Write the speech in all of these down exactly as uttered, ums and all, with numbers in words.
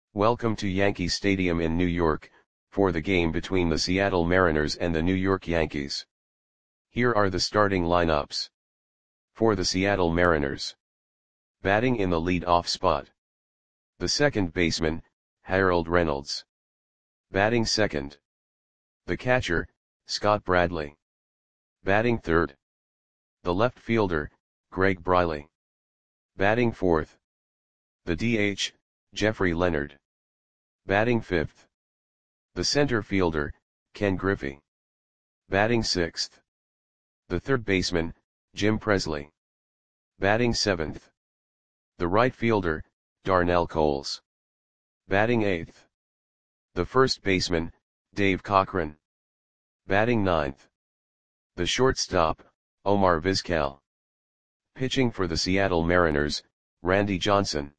Welcome to Yankee Stadium in New York, for the game between the Seattle Mariners and the New York Yankees. Here are the starting lineups. For the Seattle Mariners. Batting in the lead-off spot. The second baseman, Harold Reynolds. Batting second. The catcher, Scott Bradley. Batting third. The left fielder, Greg Briley. Batting fourth. The D H, Jeffrey Leonard. Batting fifth. The center fielder, Ken Griffey. Batting sixth. The third baseman, Jim Presley. Batting seventh. The right fielder, Darnell Coles. Batting eighth. The first baseman, Dave Cochran. Batting ninth. The shortstop, Omar Vizquel. Pitching for the Seattle Mariners, Randy Johnson.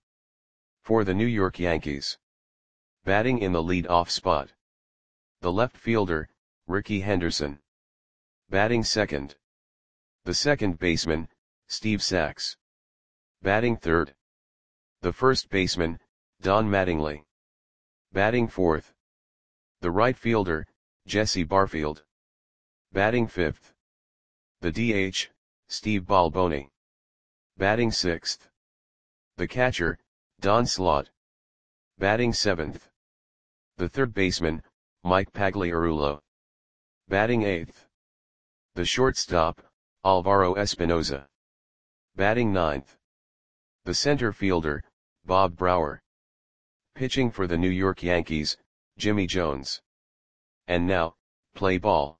For the New York Yankees. Batting in the lead-off spot. The left fielder, Rickey Henderson. Batting second. The second baseman, Steve Sax. Batting third. The first baseman, Don Mattingly. Batting fourth. The right fielder, Jesse Barfield. Batting fifth. The D H, Steve Balboni. Batting sixth. The catcher, Don Slaught. Batting seventh. The third baseman, Mike Pagliarulo. Batting eighth. The shortstop, Alvaro Espinoza. Batting ninth. The center fielder, Bob Brower. Pitching for the New York Yankees, Jimmy Jones. And now, play ball.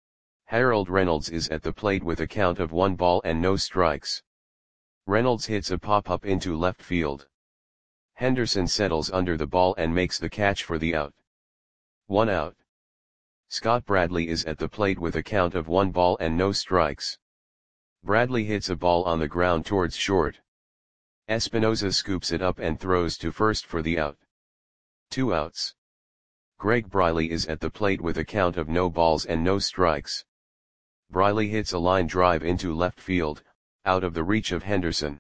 Harold Reynolds is at the plate with a count of one ball and no strikes. Reynolds hits a pop-up into left field. Henderson settles under the ball and makes the catch for the out. One out. Scott Bradley is at the plate with a count of one ball and no strikes. Bradley hits a ball on the ground towards short. Espinoza scoops it up and throws to first for the out. Two outs. Greg Briley is at the plate with a count of no balls and no strikes. Briley hits a line drive into left field, out of the reach of Henderson.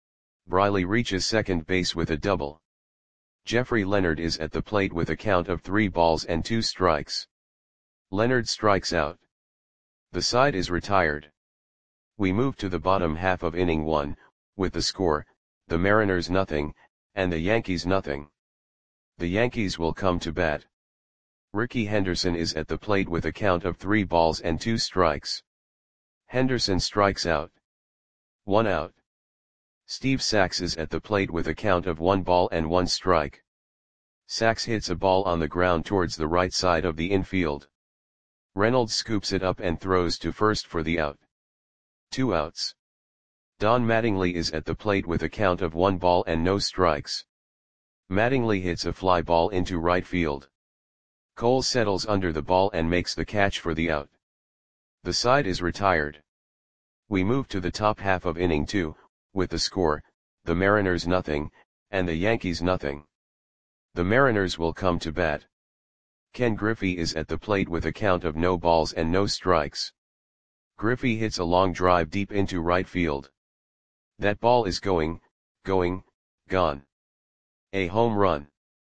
Briley reaches second base with a double. Jeffrey Leonard is at the plate with a count of three balls and two strikes. Leonard strikes out. The side is retired. We move to the bottom half of inning one, with the score, the Mariners nothing, and the Yankees nothing. The Yankees will come to bat. Rickey Henderson is at the plate with a count of three balls and two strikes. Henderson strikes out. One out. Steve Sax is at the plate with a count of one ball and one strike. Sax hits a ball on the ground towards the right side of the infield. Reynolds scoops it up and throws to first for the out. Two outs. Don Mattingly is at the plate with a count of one ball and no strikes. Mattingly hits a fly ball into right field. Cole settles under the ball and makes the catch for the out. The side is retired. We move to the top half of inning two, with the score, the Mariners nothing, and the Yankees nothing. The Mariners will come to bat. Ken Griffey is at the plate with a count of no balls and no strikes. Griffey hits a long drive deep into right field. That ball is going, going, gone. A home run.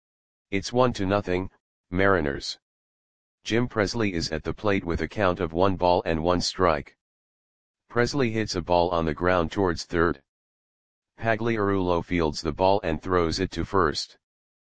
It's one to nothing, Mariners. Jim Presley is at the plate with a count of one ball and one strike. Presley hits a ball on the ground towards third. Pagliarulo fields the ball and throws it to first.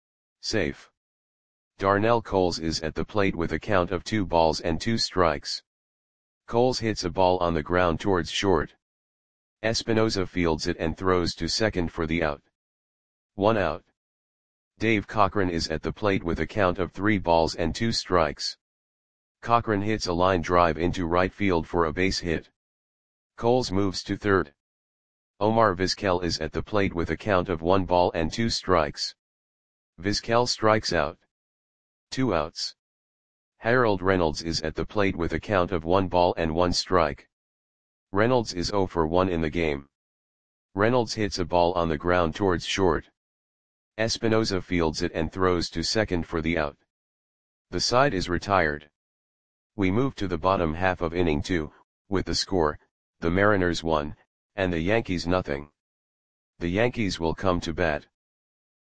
Safe. Darnell Coles is at the plate with a count of two balls and two strikes. Coles hits a ball on the ground towards short. Espinoza fields it and throws to second for the out. One out. Dave Cochran is at the plate with a count of three balls and two strikes. Cochran hits a line drive into right field for a base hit. Coles moves to third. Omar Vizquel is at the plate with a count of one ball and two strikes. Vizquel strikes out. Two outs. Harold Reynolds is at the plate with a count of one ball and one strike. Reynolds is zero for one in the game. Reynolds hits a ball on the ground towards short. Espinoza fields it and throws to second for the out. The side is retired. We move to the bottom half of inning two, with the score, the Mariners one, and the Yankees nothing. The Yankees will come to bat.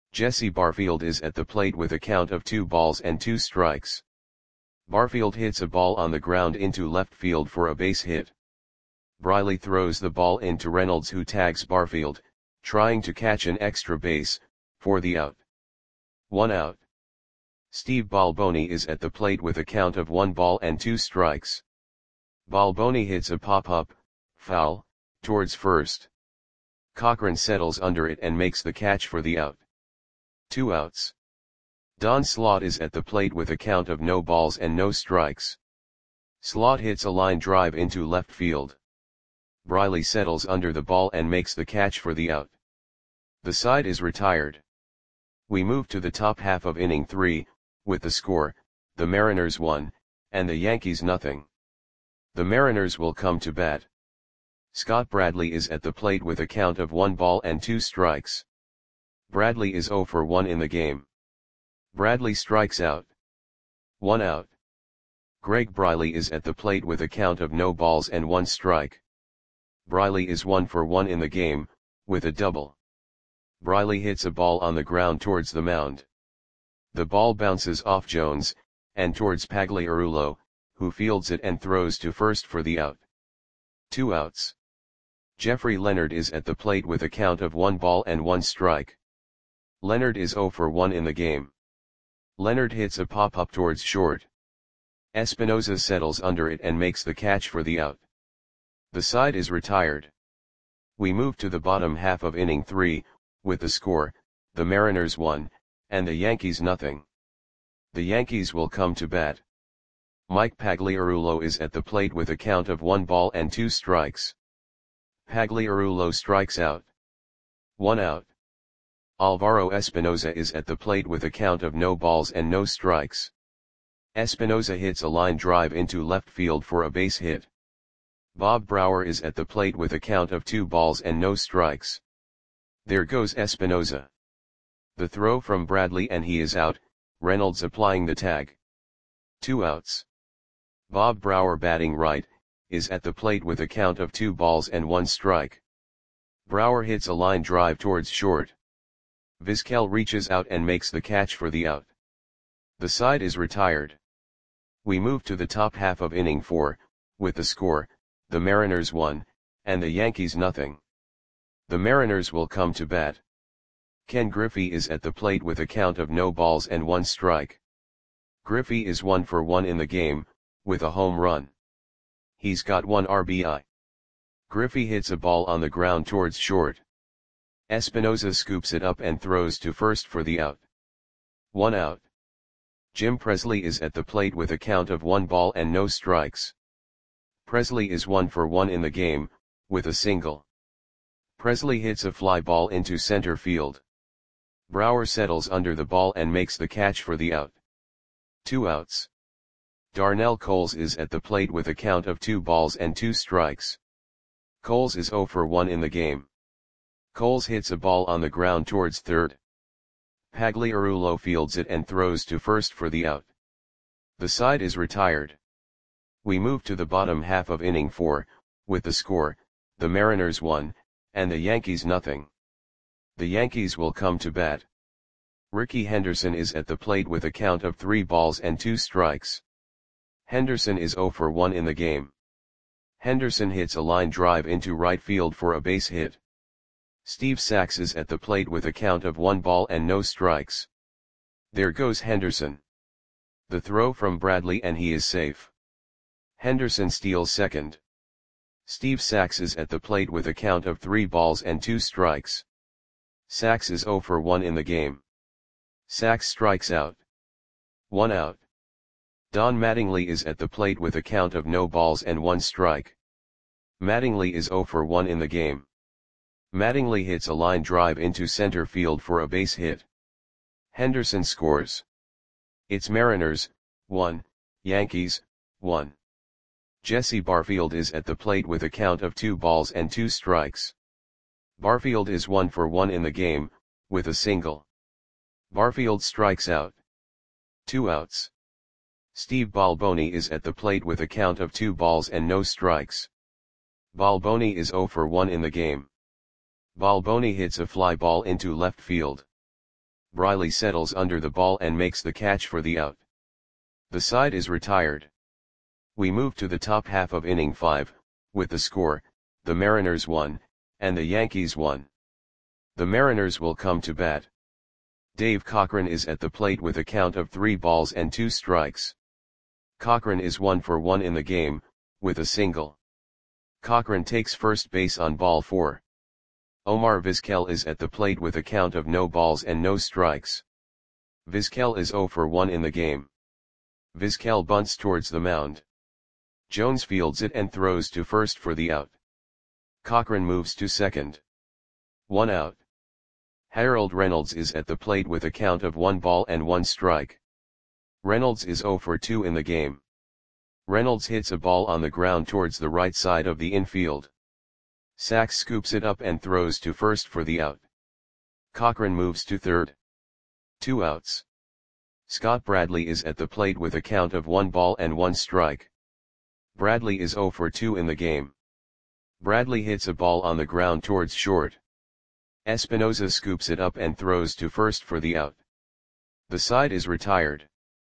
Jesse Barfield is at the plate with a count of two balls and two strikes. Barfield hits a ball on the ground into left field for a base hit. Briley throws the ball into Reynolds, who tags Barfield, trying to catch an extra base, for the out. One out. Steve Balboni is at the plate with a count of one ball and two strikes. Balboni hits a pop-up, foul, towards first. Cochran settles under it and makes the catch for the out. Two outs. Don Slaught is at the plate with a count of no balls and no strikes. Slaught hits a line drive into left field. Briley settles under the ball and makes the catch for the out. The side is retired. We move to the top half of inning three, with the score, the Mariners one, and the Yankees nothing. The Mariners will come to bat. Scott Bradley is at the plate with a count of one ball and two strikes. Bradley is oh for one in the game. Bradley strikes out. One out. Greg Briley is at the plate with a count of no balls and one strike. Briley is one for one in the game, with a double. Briley hits a ball on the ground towards the mound. The ball bounces off Jones, and towards Pagliarulo, who fields it and throws to first for the out. Two outs. Jeffrey Leonard is at the plate with a count of one ball and one strike. Leonard is oh for one in the game. Leonard hits a pop-up towards short. Espinoza settles under it and makes the catch for the out. The side is retired. We move to the bottom half of inning three, with the score, the Mariners one, and the Yankees nothing. The Yankees will come to bat. Mike Pagliarulo is at the plate with a count of one ball and two strikes. Pagliarulo strikes out. One out. Alvaro Espinoza is at the plate with a count of no balls and no strikes. Espinoza hits a line drive into left field for a base hit. Bob Brower is at the plate with a count of two balls and no strikes. There goes Espinoza. The throw from Bradley and he is out, Reynolds applying the tag. Two outs. Bob Brower, batting right, is at the plate with a count of two balls and one strike. Brower hits a line drive towards short. Vizquel reaches out and makes the catch for the out. The side is retired. We move to the top half of inning four, with the score, the Mariners one, and the Yankees nothing. The Mariners will come to bat. Ken Griffey is at the plate with a count of no balls and one strike. Griffey is one for one in the game, with a home run. He's got one R B I. Griffey hits a ball on the ground towards short. Espinoza scoops it up and throws to first for the out. One out. Jim Presley is at the plate with a count of one ball and no strikes. Presley is one for one in the game, with a single. Presley hits a fly ball into center field. Brower settles under the ball and makes the catch for the out. Two outs. Darnell Coles is at the plate with a count of two balls and two strikes. Coles is oh for one in the game. Coles hits a ball on the ground towards third. Pagliarulo fields it and throws to first for the out. The side is retired. We move to the bottom half of inning four, with the score, the Mariners one, and the Yankees nothing. The Yankees will come to bat. Ricky Henderson is at the plate with a count of three balls and two strikes. Henderson is oh for one in the game. Henderson hits a line drive into right field for a base hit. Steve Sax is at the plate with a count of one ball and no strikes. There goes Henderson. The throw from Bradley and he is safe. Henderson steals second. Steve Sax is at the plate with a count of three balls and two strikes. Sax is oh for one in the game. Sax strikes out. One out. Don Mattingly is at the plate with a count of no balls and one strike. Mattingly is oh for one in the game. Mattingly hits a line drive into center field for a base hit. Henderson scores. It's Mariners, one, Yankees, one. Jesse Barfield is at the plate with a count of two balls and two strikes. Barfield is one for one in the game, with a single. Barfield strikes out. Two outs. Steve Balboni is at the plate with a count of two balls and no strikes. Balboni is oh for one in the game. Balboni hits a fly ball into left field. Briley settles under the ball and makes the catch for the out. The side is retired. We move to the top half of inning five, with the score, the Mariners one, and the Yankees one. The Mariners will come to bat. Dave Cochran is at the plate with a count of three balls and two strikes. Cochran is one for one in the game, with a single. Cochran takes first base on ball four. Omar Vizquel is at the plate with a count of no balls and no strikes. Vizquel is zero for one in the game. Vizquel bunts towards the mound. Jones fields it and throws to first for the out. Cochran moves to second. One out. Harold Reynolds is at the plate with a count of one ball and one strike. Reynolds is zero for two in the game. Reynolds hits a ball on the ground towards the right side of the infield. Sachs scoops it up and throws to first for the out. Cochran moves to third. Two outs. Scott Bradley is at the plate with a count of one ball and one strike. Bradley is zero for two in the game. Bradley hits a ball on the ground towards short. Espinoza scoops it up and throws to first for the out. The side is retired.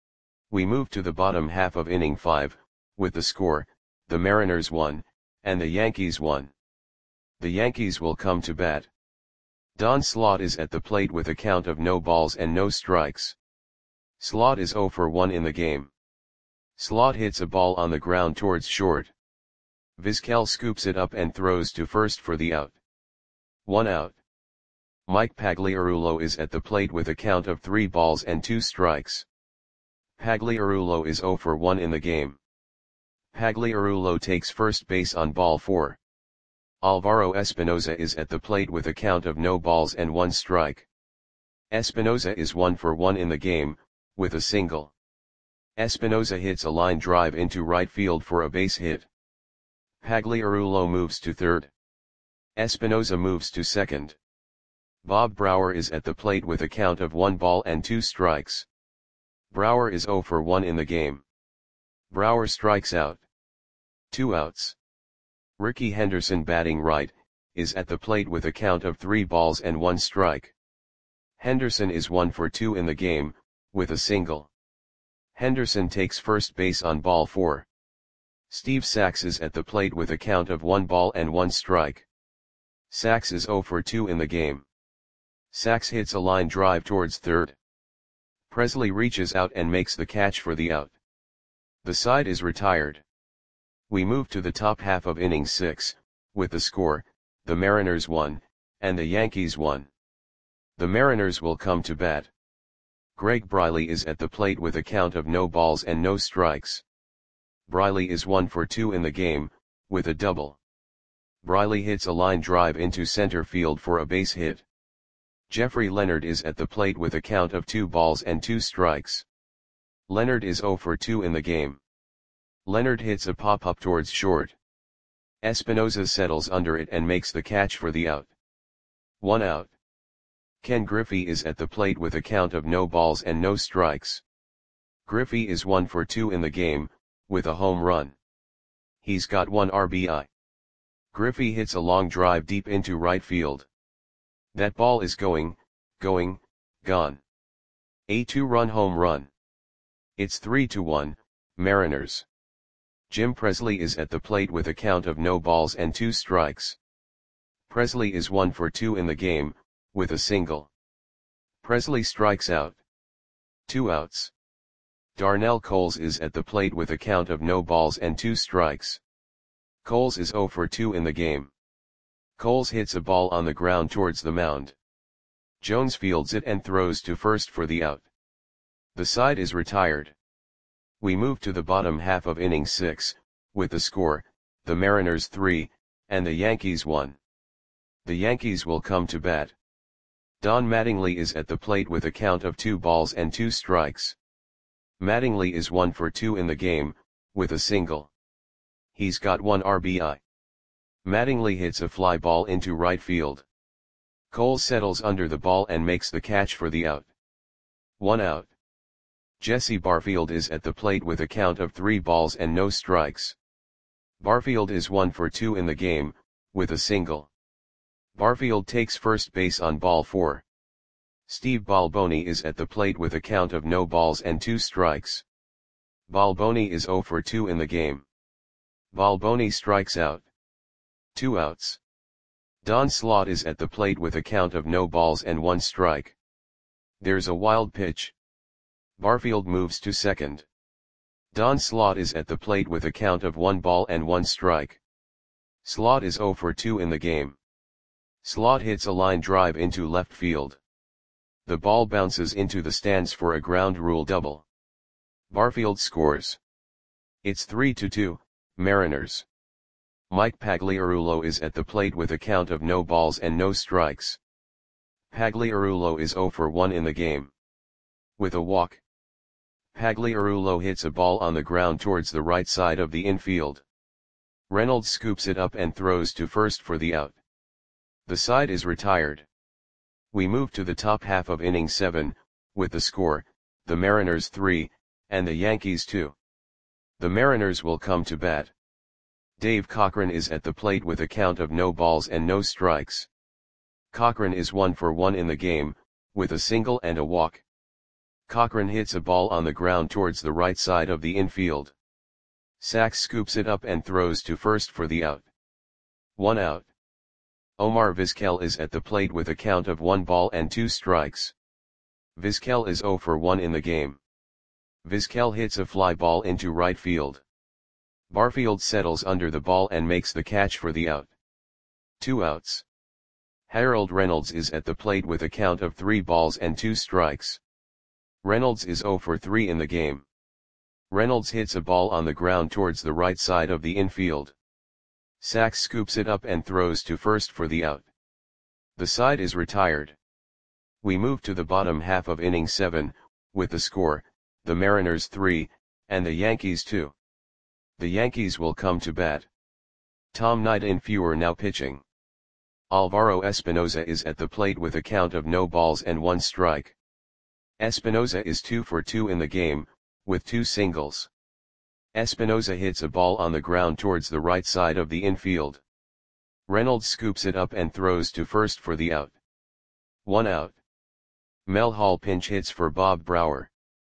We move to the bottom half of inning five, with the score, the Mariners one, and the Yankees one. The Yankees will come to bat. Don Slaught is at the plate with a count of no balls and no strikes. Slaught is zero for one in the game. Slaught hits a ball on the ground towards short. Vizquel scoops it up and throws to first for the out. One out. Mike Pagliarulo is at the plate with a count of three balls and two strikes. Pagliarulo is zero for one in the game. Pagliarulo takes first base on ball four. Alvaro Espinoza is at the plate with a count of no balls and one strike. Espinoza is one for one in the game, with a single. Espinoza hits a line drive into right field for a base hit. Pagliarulo moves to third. Espinoza moves to second. Bob Brower is at the plate with a count of one ball and two strikes. Brower is zero for one in the game. Brower strikes out. Two outs. Ricky Henderson, batting right, is at the plate with a count of three balls and one strike. Henderson is one for two in the game, with a single. Henderson takes first base on ball four. Steve Sachs is at the plate with a count of one ball and one strike. Sachs is zero for two in the game. Sachs hits a line drive towards third. Presley reaches out and makes the catch for the out. The side is retired. We move to the top half of inning six, with the score, the Mariners one, and the Yankees one. The Mariners will come to bat. Greg Briley is at the plate with a count of no balls and no strikes. Briley is one for two in the game, with a double. Briley hits a line drive into center field for a base hit. Jeffrey Leonard is at the plate with a count of two balls and two strikes. Leonard is zero for two in the game. Leonard hits a pop-up towards short. Espinoza settles under it and makes the catch for the out. One out. Ken Griffey is at the plate with a count of no balls and no strikes. Griffey is one for two in the game, with a home run. He's got one R B I. Griffey hits a long drive deep into right field. That ball is going, going, gone. A two-run home run. It's three to one, Mariners. Jim Presley is at the plate with a count of no balls and two strikes. Presley is one for two in the game, with a single. Presley strikes out. Two outs. Darnell Coles is at the plate with a count of no balls and two strikes. Coles is zero for two in the game. Coles hits a ball on the ground towards the mound. Jones fields it and throws to first for the out. The side is retired. We move to the bottom half of inning six, with the score, the Mariners three, and the Yankees one. The Yankees will come to bat. Don Mattingly is at the plate with a count of two balls and two strikes. Mattingly is one for two in the game, with a single. He's got one R B I. Mattingly hits a fly ball into right field. Cole settles under the ball and makes the catch for the out. One out. Jesse Barfield is at the plate with a count of three balls and no strikes. Barfield is one for two in the game, with a single. Barfield takes first base on ball four. Steve Balboni is at the plate with a count of no balls and two strikes. Balboni is zero for two in the game. Balboni strikes out. Two outs. Don Slaught is at the plate with a count of no balls and one strike. There's a wild pitch. Barfield moves to second. Don Slaught is at the plate with a count of one ball and one strike. Slaught is zero for two in the game. Slaught hits a line drive into left field. The ball bounces into the stands for a ground rule double. Barfield scores. It's three to two, Mariners. Mike Pagliarulo is at the plate with a count of no balls and no strikes. Pagliarulo is zero for one in the game. With a walk, Pagliarulo hits a ball on the ground towards the right side of the infield. Reynolds scoops it up and throws to first for the out. The side is retired. We move to the top half of inning seven, with the score, the Mariners three, and the Yankees two. The Mariners will come to bat. Dave Cochran is at the plate with a count of no balls and no strikes. Cochran is one for one in the game, with a single and a walk. Cochran hits a ball on the ground towards the right side of the infield. Sachs scoops it up and throws to first for the out. One out. Omar Vizquel is at the plate with a count of one ball and two strikes. Vizquel is zero for one in the game. Vizquel hits a fly ball into right field. Barfield settles under the ball and makes the catch for the out. Two outs. Harold Reynolds is at the plate with a count of three balls and two strikes. Reynolds is zero for three in the game. Reynolds hits a ball on the ground towards the right side of the infield. Sachs scoops it up and throws to first for the out. The side is retired. We move to the bottom half of inning seven, with the score, the Mariners three, and the Yankees two. The Yankees will come to bat. Tom Nightinfuer now pitching. Alvaro Espinoza is at the plate with a count of no balls and one strike. Espinoza is two for two in the game, with two singles. Espinoza hits a ball on the ground towards the right side of the infield. Reynolds scoops it up and throws to first for the out. One out. Mel Hall pinch hits for Bob Brower.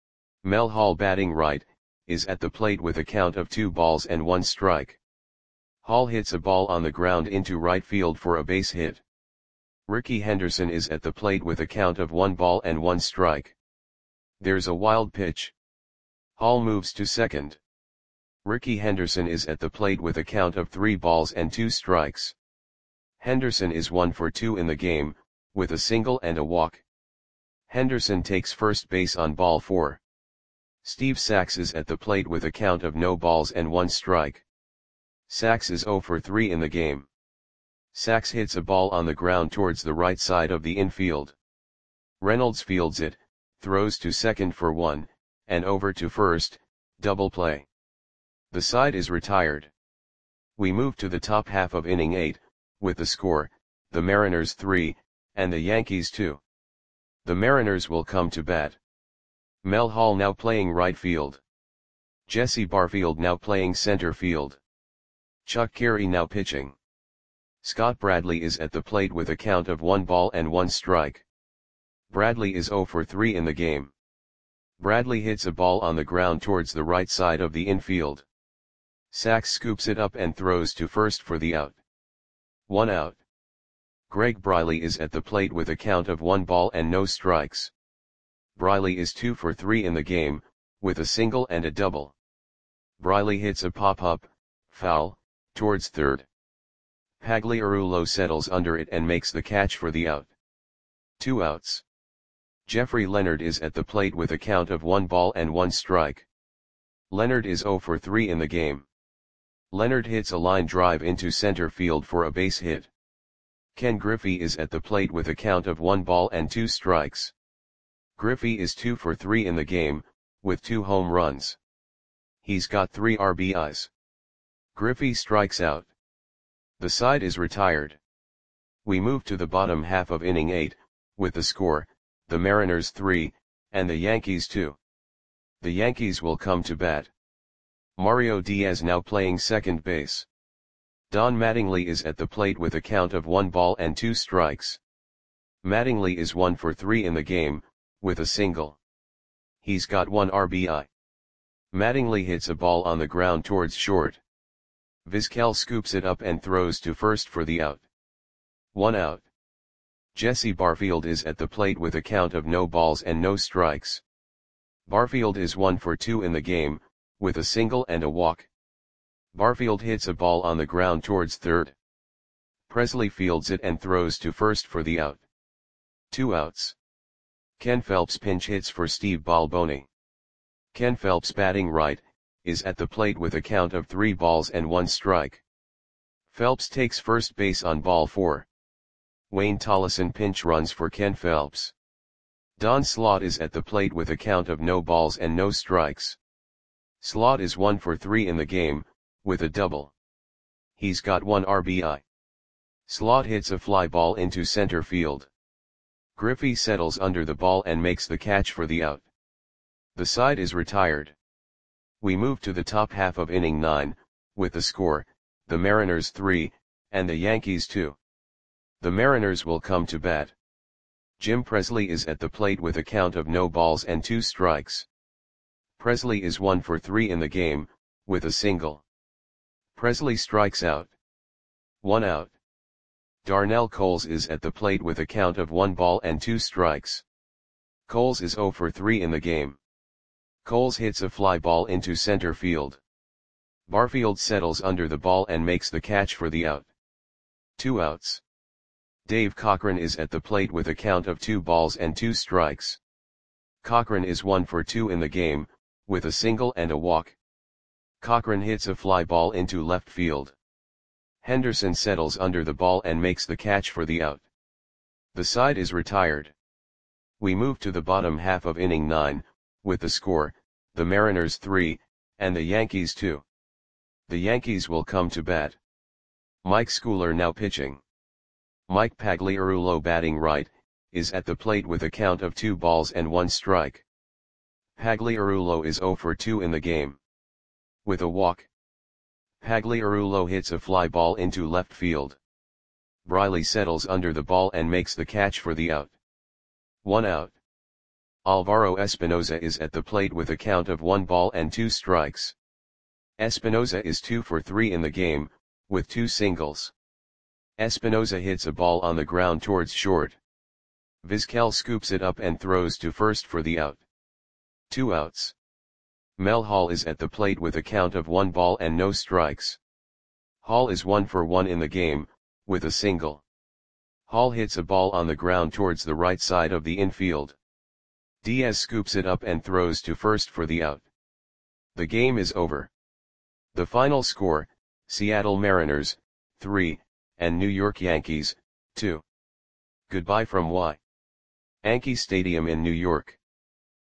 Mel Hall, batting right, is at the plate with a count of two balls and one strike. Hall hits a ball on the ground into right field for a base hit. Rickey Henderson is at the plate with a count of one ball and one strike. There's a wild pitch. Hall moves to second. Rickey Henderson is at the plate with a count of three balls and two strikes. Henderson is one for two in the game, with a single and a walk. Henderson takes first base on ball four. Steve Sachs is at the plate with a count of no balls and one strike. Sachs is zero for three in the game. Sachs hits a ball on the ground towards the right side of the infield. Reynolds fields it, throws to second for one, and over to first, double play. The side is retired. We move to the top half of inning eight, with the score, the Mariners three, and the Yankees two. The Mariners will come to bat. Mel Hall now playing right field. Jesse Barfield now playing center field. Chuck Carey now pitching. Scott Bradley is at the plate with a count of one ball and one strike. Bradley is zero for three in the game. Bradley hits a ball on the ground towards the right side of the infield. Sachs scoops it up and throws to first for the out. One out. Greg Briley is at the plate with a count of one ball and no strikes. Briley is two for three in the game, with a single and a double. Briley hits a pop-up, foul, towards third. Pagliarulo settles under it and makes the catch for the out. Two outs. Jeffrey Leonard is at the plate with a count of one ball and one strike. Leonard is zero for three in the game. Leonard hits a line drive into center field for a base hit. Ken Griffey is at the plate with a count of one ball and two strikes. Griffey is two for three in the game, with two home runs. He's got three R B Is. Griffey strikes out. The side is retired. We move to the bottom half of inning eight, with the score, the Mariners three, and the Yankees two. The Yankees will come to bat. Mario Diaz now playing second base. Don Mattingly is at the plate with a count of one ball and two strikes. Mattingly is one for three in the game, with a single. He's got one R B I. Mattingly hits a ball on the ground towards short. Vizquel scoops it up and throws to first for the out. One out. Jesse Barfield is at the plate with a count of no balls and no strikes. Barfield is one for two in the game, with a single and a walk. Barfield hits a ball on the ground towards third. Presley fields it and throws to first for the out. Two outs. Ken Phelps pinch hits for Steve Balboni. Ken Phelps, batting right, is at the plate with a count of three balls and one strike. Phelps takes first base on ball four. Wayne Tollison pinch runs for Ken Phelps. Don Slaught is at the plate with a count of no balls and no strikes. Slaught is one for three in the game, with a double. He's got one R B I. Slaught hits a fly ball into center field. Griffey settles under the ball and makes the catch for the out. The side is retired. We move to the top half of inning nine, with the score, the Mariners three, and the Yankees two. The Mariners will come to bat. Jim Presley is at the plate with a count of no balls and two strikes. Presley is one for three in the game, with a single. Presley strikes out. One out. Darnell Coles is at the plate with a count of one ball and two strikes. Coles is zero for three in the game. Coles hits a fly ball into center field. Barfield settles under the ball and makes the catch for the out. Two outs. Dave Cochran is at the plate with a count of two balls and two strikes. Cochran is one for two in the game, with a single and a walk. Cochran hits a fly ball into left field. Henderson settles under the ball and makes the catch for the out. The side is retired. We move to the bottom half of inning nine, with the score, the Mariners three, and the Yankees two. The Yankees will come to bat. Mike Schooler now pitching. Mike Pagliarulo, batting right, is at the plate with a count of two balls and one strike. Pagliarulo is zero for two in the game. With a walk. Pagliarulo hits a fly ball into left field. Briley settles under the ball and makes the catch for the out. One out. Alvaro Espinoza is at the plate with a count of one ball and two strikes. Espinoza is two for three in the game, with two singles. Espinoza hits a ball on the ground towards short. Vizquel scoops it up and throws to first for the out. Two outs. Mel Hall is at the plate with a count of one ball and no strikes. Hall is one for one in the game, with a single. Hall hits a ball on the ground towards the right side of the infield. Diaz scoops it up and throws to first for the out. The game is over. The final score, Seattle Mariners, three, and New York Yankees, two. Goodbye from Y. Yankee Stadium in New York.